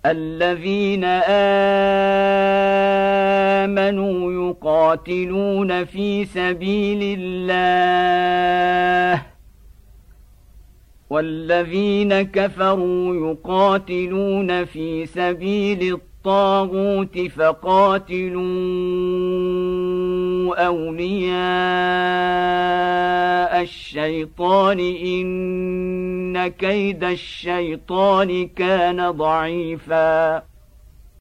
الذين آمنوا يقاتلون في سبيل الله والذين كفروا يقاتلون في سبيل الطاغوت فقاتلوا أولياء الشيطان إن كيد الشيطان كان ضعيفا